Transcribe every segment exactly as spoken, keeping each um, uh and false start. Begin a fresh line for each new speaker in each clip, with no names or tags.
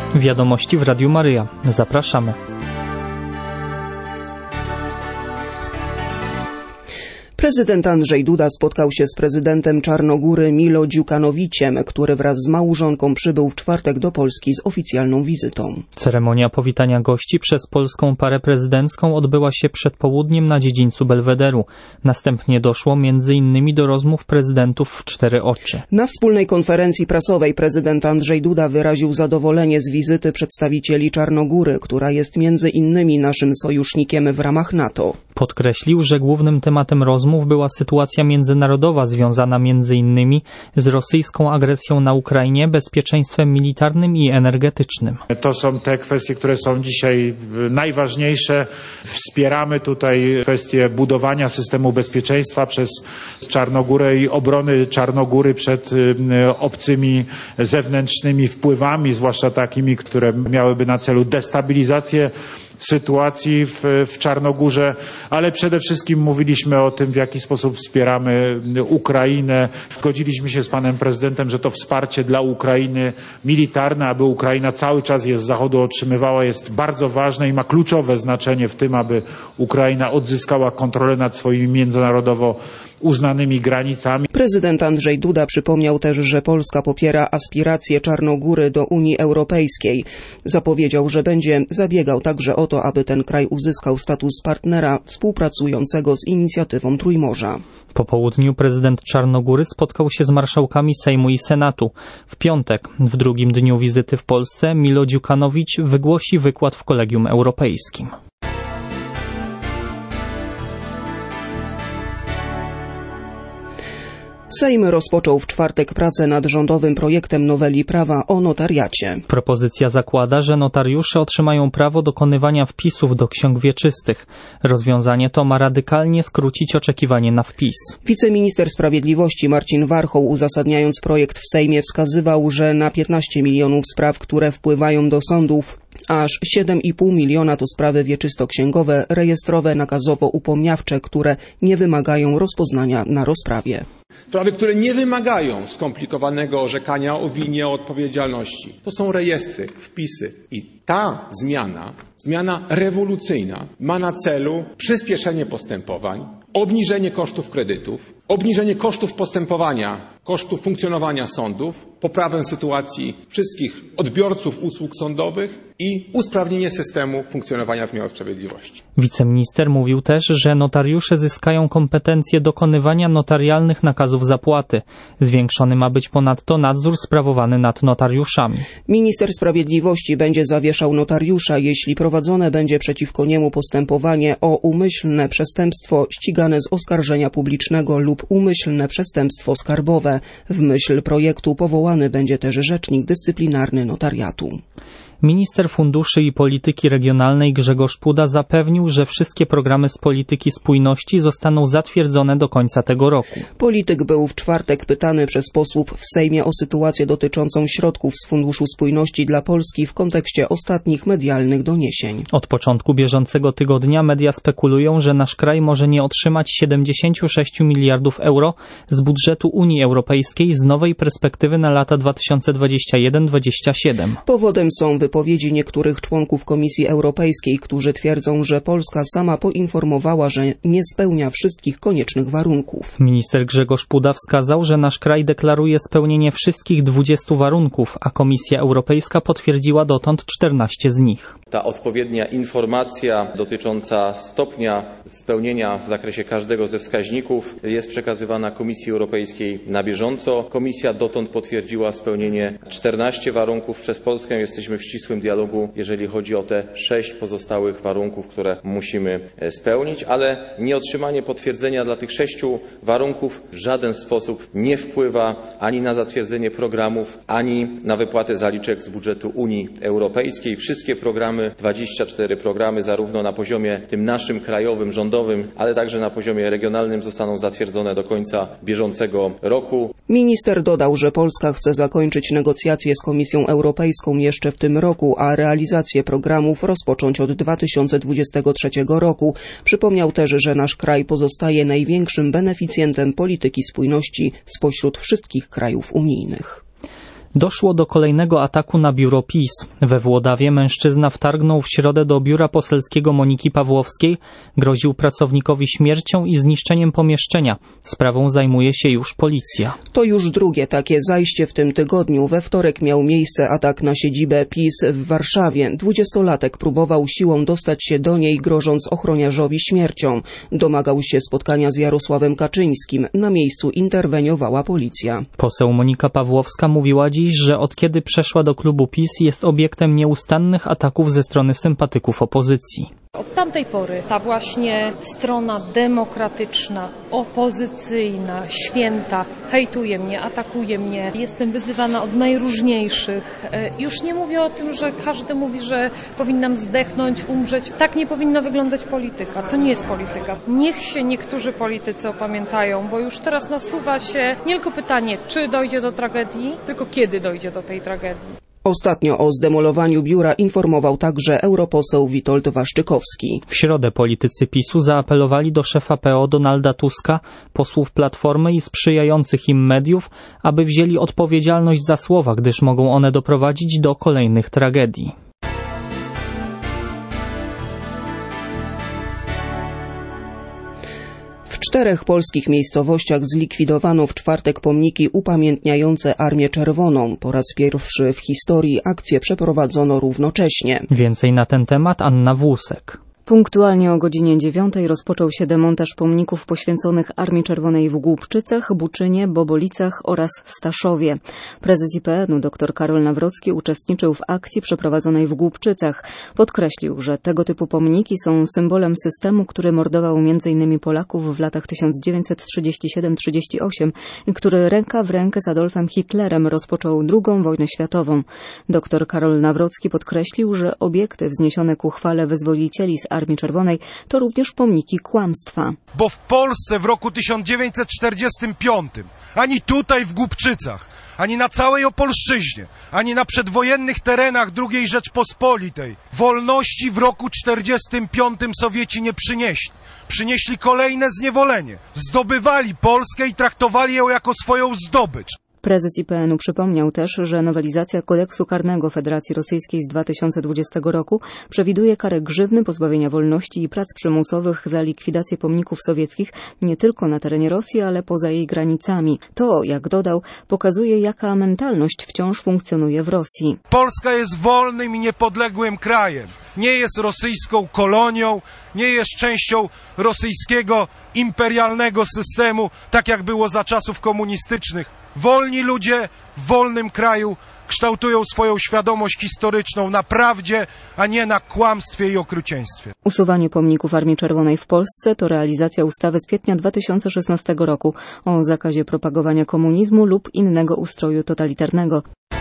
Wiadomości w Radiu Maryja. Zapraszamy.
Prezydent Andrzej Duda spotkał się z prezydentem Czarnogóry Milo Dziukanowiciem, który wraz z małżonką przybył w czwartek do Polski z oficjalną wizytą.
Ceremonia powitania gości przez polską parę prezydencką odbyła się przed południem na dziedzińcu Belwederu. Następnie doszło między innymi do rozmów prezydentów w cztery oczy.
Na wspólnej konferencji prasowej prezydent Andrzej Duda wyraził zadowolenie z wizyty przedstawicieli Czarnogóry, która jest między innymi naszym sojusznikiem w ramach NATO.
Podkreślił, że głównym tematem rozmów była sytuacja międzynarodowa związana między innymi z rosyjską agresją na Ukrainie, bezpieczeństwem militarnym i energetycznym.
To są te kwestie, które są dzisiaj najważniejsze. Wspieramy tutaj kwestię budowania systemu bezpieczeństwa przez Czarnogórę i obrony Czarnogóry przed obcymi zewnętrznymi wpływami, zwłaszcza takimi, które miałyby na celu destabilizację sytuacji w, w Czarnogórze, ale przede wszystkim mówiliśmy o tym, w jaki sposób wspieramy Ukrainę. Zgodziliśmy się z panem prezydentem, że to wsparcie dla Ukrainy militarne, aby Ukraina cały czas je z Zachodu otrzymywała, jest bardzo ważne i ma kluczowe znaczenie w tym, aby Ukraina odzyskała kontrolę nad swoimi międzynarodowo uznanymi granicami.
Prezydent Andrzej Duda przypomniał też, że Polska popiera aspiracje Czarnogóry do Unii Europejskiej. Zapowiedział, że będzie zabiegał także o to, aby ten kraj uzyskał status partnera współpracującego z inicjatywą Trójmorza.
Po południu prezydent Czarnogóry spotkał się z marszałkami Sejmu i Senatu. W piątek, w drugim dniu wizyty w Polsce, Milo Dziukanowicz wygłosi wykład w Kolegium Europejskim.
Sejm rozpoczął w czwartek pracę nad rządowym projektem noweli prawa o notariacie.
Propozycja zakłada, że notariusze otrzymają prawo dokonywania wpisów do ksiąg wieczystych. Rozwiązanie to ma radykalnie skrócić oczekiwanie na wpis.
Wiceminister Sprawiedliwości Marcin Warchoł, uzasadniając projekt w Sejmie, wskazywał, że na piętnaście milionów spraw, które wpływają do sądów, aż siedem i pół miliona to sprawy wieczystoksięgowe, rejestrowe, nakazowo-upomniawcze, które nie wymagają rozpoznania na rozprawie.
Sprawy, które nie wymagają skomplikowanego orzekania o winie, o odpowiedzialności. To są rejestry, wpisy. I ta zmiana, zmiana rewolucyjna, ma na celu przyspieszenie postępowań, obniżenie kosztów kredytów, obniżenie kosztów postępowania, kosztów funkcjonowania sądów, poprawę sytuacji wszystkich odbiorców usług sądowych i usprawnienie systemu funkcjonowania wymiaru sprawiedliwości.
Wiceminister mówił też, że notariusze zyskają kompetencje dokonywania notarialnych nakazów zapłaty. Zwiększony ma być ponadto nadzór sprawowany nad notariuszami.
Minister Sprawiedliwości będzie zawieszał notariusza, jeśli prowadzone będzie przeciwko niemu postępowanie o umyślne przestępstwo ścigane z oskarżenia publicznego lub umyślne przestępstwo skarbowe. W myśl projektu powołany będzie też rzecznik dyscyplinarny notariatu.
Minister Funduszy i Polityki Regionalnej Grzegorz Puda zapewnił, że wszystkie programy z polityki spójności zostaną zatwierdzone do końca tego roku.
Polityk był w czwartek pytany przez posłów w Sejmie o sytuację dotyczącą środków z Funduszu Spójności dla Polski w kontekście ostatnich medialnych doniesień.
Od początku bieżącego tygodnia media spekulują, że nasz kraj może nie otrzymać siedemdziesiąt sześć miliardów euro z budżetu Unii Europejskiej z nowej perspektywy na lata dwa tysiące dwudziesty pierwszy do dwudziestego siódmego.
Powodem są wypowiedzi niektórych członków Komisji Europejskiej, którzy twierdzą, że Polska sama poinformowała, że nie spełnia wszystkich koniecznych warunków.
Minister Grzegorz Puda wskazał, że nasz kraj deklaruje spełnienie wszystkich dwudziestu warunków, a Komisja Europejska potwierdziła dotąd czternaście z nich.
Ta odpowiednia informacja dotycząca stopnia spełnienia w zakresie każdego ze wskaźników jest przekazywana Komisji Europejskiej na bieżąco. Komisja dotąd potwierdziła spełnienie czternastu warunków. Przez Polskę jesteśmy w ścisłym dialogu, jeżeli chodzi o te sześć pozostałych warunków, które musimy spełnić, ale nieotrzymanie potwierdzenia dla tych sześciu warunków w żaden sposób nie wpływa ani na zatwierdzenie programów, ani na wypłatę zaliczek z budżetu Unii Europejskiej. Wszystkie programy, dwadzieścia cztery programy, zarówno na poziomie tym naszym krajowym, rządowym, ale także na poziomie regionalnym zostaną zatwierdzone do końca bieżącego roku.
Minister dodał, że Polska chce zakończyć negocjacje z Komisją Europejską jeszcze w tym roku, a realizację programów rozpocząć od dwa tysiące dwudziestego trzeciego roku. Przypomniał też, że nasz kraj pozostaje największym beneficjentem polityki spójności spośród wszystkich krajów unijnych.
Doszło do kolejnego ataku na biuro PiS. We Włodawie mężczyzna wtargnął w środę do biura poselskiego Moniki Pawłowskiej, groził pracownikowi śmiercią i zniszczeniem pomieszczenia. Sprawą zajmuje się już policja.
To już drugie takie zajście w tym tygodniu. We wtorek miał miejsce atak na siedzibę PiS w Warszawie. Dwudziestolatek próbował siłą dostać się do niej, grożąc ochroniarzowi śmiercią. Domagał się spotkania z Jarosławem Kaczyńskim. Na miejscu interweniowała policja.
Poseł Monika Pawłowska mówiła dziś, że od kiedy przeszła do klubu PiS jest obiektem nieustannych ataków ze strony sympatyków opozycji.
Od tamtej pory ta właśnie strona demokratyczna, opozycyjna, święta hejtuje mnie, atakuje mnie. Jestem wyzywana od najróżniejszych. Już nie mówię o tym, że każdy mówi, że powinnam zdechnąć, umrzeć. Tak nie powinna wyglądać polityka. To nie jest polityka. Niech się niektórzy politycy opamiętają, bo już teraz nasuwa się nie tylko pytanie, czy dojdzie do tragedii, tylko kiedy dojdzie do tej tragedii.
Ostatnio o zdemolowaniu biura informował także europoseł Witold Waszczykowski.
W środę politycy PiSu zaapelowali do szefa P O Donalda Tuska, posłów Platformy i sprzyjających im mediów, aby wzięli odpowiedzialność za słowa, gdyż mogą one doprowadzić do kolejnych tragedii.
W czterech polskich miejscowościach zlikwidowano w czwartek pomniki upamiętniające Armię Czerwoną. Po raz pierwszy w historii akcję przeprowadzono równocześnie.
Więcej na ten temat Anna Włusek.
Punktualnie o godzinie dziewiątej rozpoczął się demontaż pomników poświęconych Armii Czerwonej w Głubczycach, Buczynie, Bobolicach oraz Staszowie. Prezes I P N-u dr Karol Nawrocki uczestniczył w akcji przeprowadzonej w Głubczycach. Podkreślił, że tego typu pomniki są symbolem systemu, który mordował między innymi Polaków w latach tysiąc dziewięćset trzydziestym siódmym do trzydziestego ósmego i który ręka w rękę z Adolfem Hitlerem rozpoczął drugą wojnę światową. Dr Karol Nawrocki podkreślił, że obiekty wzniesione ku chwale wyzwolicieli z Armii Czerwonej to również pomniki kłamstwa.
Bo w Polsce w roku tysiąc dziewięćset czterdziestym piątym, ani tutaj w Głubczycach, ani na całej Opolszczyźnie, ani na przedwojennych terenach drugiej Rzeczpospolitej wolności w roku czterdziestym piątym Sowieci nie przynieśli. Przynieśli kolejne zniewolenie. Zdobywali Polskę i traktowali ją jako swoją zdobycz.
Prezes I P N-u przypomniał też, że nowelizacja kodeksu karnego Federacji Rosyjskiej z dwa tysiące dwudziestego roku przewiduje karę grzywny, pozbawienia wolności i prac przymusowych za likwidację pomników sowieckich nie tylko na terenie Rosji, ale poza jej granicami. To, jak dodał, pokazuje, jaka mentalność wciąż funkcjonuje w Rosji.
Polska jest wolnym i niepodległym krajem. Nie jest rosyjską kolonią, nie jest częścią rosyjskiego imperialnego systemu, tak jak było za czasów komunistycznych. Wolni ludzie w wolnym kraju kształtują swoją świadomość historyczną na prawdzie, a nie na kłamstwie i okrucieństwie.
Usuwanie pomników Armii Czerwonej w Polsce to realizacja ustawy z kwietnia dwa tysiące szesnastego roku o zakazie propagowania komunizmu lub innego ustroju totalitarnego.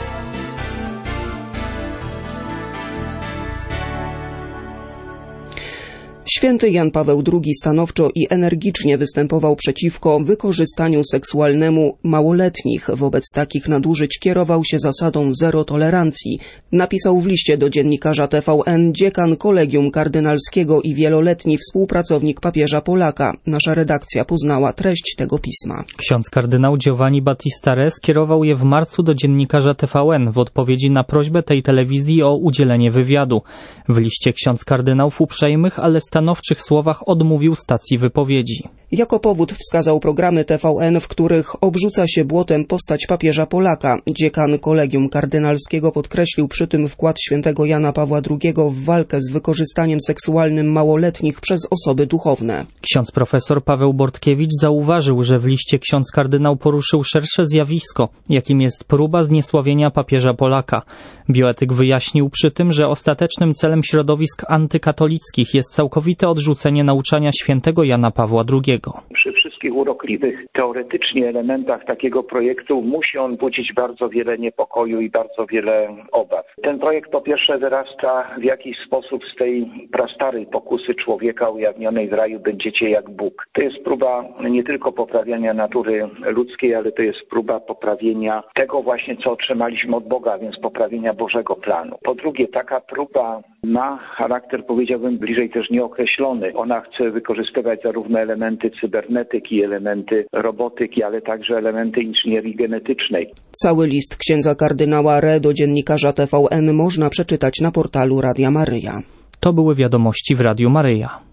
Święty Jan Paweł drugi stanowczo i energicznie występował przeciwko wykorzystaniu seksualnemu małoletnich. Wobec takich nadużyć kierował się zasadą zero tolerancji. Napisał w liście do dziennikarza T V N dziekan Kolegium Kardynalskiego i wieloletni współpracownik papieża Polaka. Nasza redakcja poznała treść tego pisma.
Ksiądz kardynał Giovanni Battista Re skierował je w marcu do dziennikarza T V N w odpowiedzi na prośbę tej telewizji o udzielenie wywiadu. W liście ksiądz kardynał w uprzejmych, ale stanowczych słowach odmówił stacji wypowiedzi.
Jako powód wskazał programy T V N, w których obrzuca się błotem postać papieża Polaka. Dziekan Kolegium Kardynalskiego podkreślił przy tym wkład świętego Jana Pawła drugiego w walkę z wykorzystaniem seksualnym małoletnich przez osoby duchowne.
Ksiądz profesor Paweł Bortkiewicz zauważył, że w liście ksiądz kardynał poruszył szersze zjawisko, jakim jest próba zniesławienia papieża Polaka. Bioetyk wyjaśnił przy tym, że ostatecznym celem środowisk antykatolickich jest całkowite odrzucenie nauczania świętego Jana Pawła drugiego.
Przy wszystkich urokliwych teoretycznie elementach takiego projektu musi on budzić bardzo wiele niepokoju i bardzo wiele obaw. Ten projekt po pierwsze wyrasta w jakiś sposób z tej prastarej pokusy człowieka ujawnionej w raju będziecie jak Bóg. To jest próba nie tylko poprawiania natury ludzkiej, ale to jest próba poprawienia tego właśnie, co otrzymaliśmy od Boga, więc poprawienia Bożego planu. Po drugie, taka próba ma charakter, powiedziałbym, bliżej też nieokreślony. Ona chce wykorzystywać zarówno elementy cybernetyki, fizyki, elementy robotyki, ale także elementy inżynierii genetycznej.
Cały list księdza kardynała Re do dziennikarza T V N można przeczytać na portalu Radia Maryja.
To były wiadomości w Radiu Maryja.